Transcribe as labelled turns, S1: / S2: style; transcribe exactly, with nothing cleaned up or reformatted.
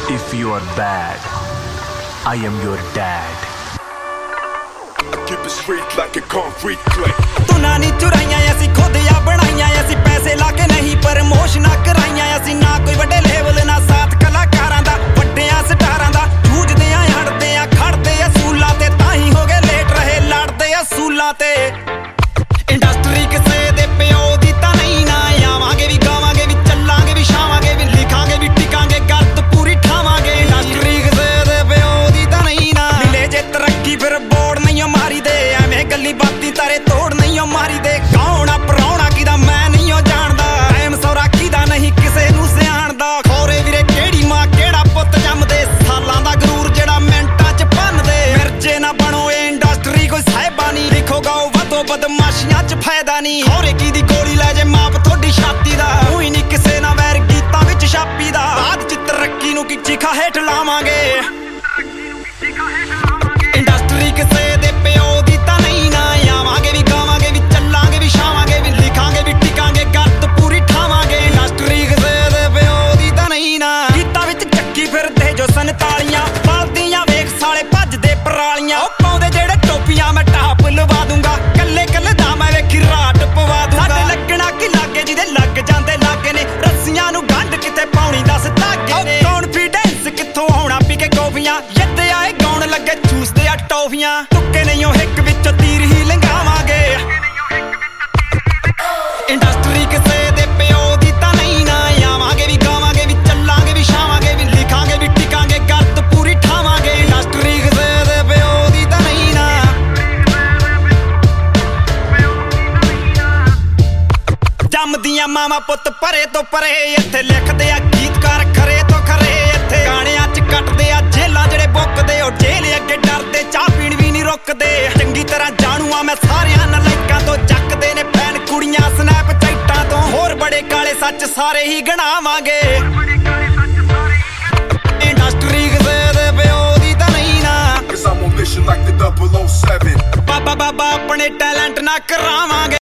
S1: If you are bad, I am your dad.
S2: I keep it straight like a concrete click.
S3: तू ना नी चुराइयां असी खुद या बनाइयां असी पैसे लाके नहीं प्रमोशना कराइयां असी ना कोई वड्डे लेवल ना साथ कलाकारां दा वड्डियां स्टारां दा जूझदे आ हटदे आ खड़दे असूलां ते ताही हो गए लेट रहे लड़दे असूलां ते इंडस्ट्री किसे दे प्यो दी तां नहीं ना आवांगे भी गावांगे भी चलांगे भी छावांगे भी लिखांगे भी टिकांगे गलत पूरी ठावांगे इंडस्ट्री किसे दे प्यो दी तां नहीं ना मिले जे तरक्की फिर बोर्ड नहीं मारी दे एवें गल्ली बाती तारे तोड़ नहीं मारी दे कौन आ पराउणा किदा मैं नहीं जानदा टाइम सौरा किदा नहीं किसे नूं सियाणदा खोरे वीरे केड़ी मां केड़ा पुੱਤ जमदे सालां दा गरूर जेड़ा मिंटां च भन्नदे मिर्जे ना बनो ए इंडस्ट्री कोई साहिबा नहीं लिखो गाओ वधो बदमाशियां च फायदा नहीं खोरे की दी गोली ले जे माप थोड़ी छाती दा होई नहीं किसे ना वैर गीतां विच छापी दा बात च तरक्की नूं की चिखा हेठ लावांगे इंडस्ट्री किसे दे प्यो दी तां नहीं ना आवांगे भी गावांगे भी चलांगे भी छावांगे भी लिखांगे भी टिकांगे गलत पूरी ठावांगे इंडस्ट्री किसे दे प्यो दी तां नहीं ना गीतां विच चक्की फिरदे जो संतालियां बलदियां वेख साले भजदे परालियां ओ पाउंदे जेड़े टोपियां मैं टाप लवा दूंगा कल्ले कल्ले दा मैं वेखी राट पवा दूंगा साडे लगना कि लागे जिदे लग जांदे लागे ने रस्सियां नूं गंढ किते पाउणी दस धागे ने कॉन्फिडेंस कित्थों आउणा पी के कॉफियां यद्दे आए गाउण लगे चूसदे आ टॉफियां तुक्के नहीं हो हिक विचों तीर ही लंघावांगे इंडस्ट्री किसे दे प्यो दी तां नहीं ना आवांगे भी गावांगे भी चलांगे भी छावांगे भी लिखांगे भी टिकांगे गलत पूरी ठावांगे इंडस्ट्री किसे दे प्यो दी तां नहीं ना जमदियां मामा पुੱਤ परे तो परे इत्थे लिखदे आ गीतकार खरे तो खरे इत्थे गाणियां च कटदे आ जेलां जेड़े बुकदे ओ जेल अगे डरदे चाह पीण भी नहीं रुकदे चंगी तरह जाणू आ मैं सारियां नलायकां तो जकदे ने फैन कुड़ियां स्नैपचैटां तो होर बड़े काले सच सारे ही गणावांगे इंडस्ट्री किसे दे प्यो दी तां नहीं ना
S2: Cause I'm on mission like the double oh seven.
S3: बाबा बाबा अपने टैलेंट ना करावांगे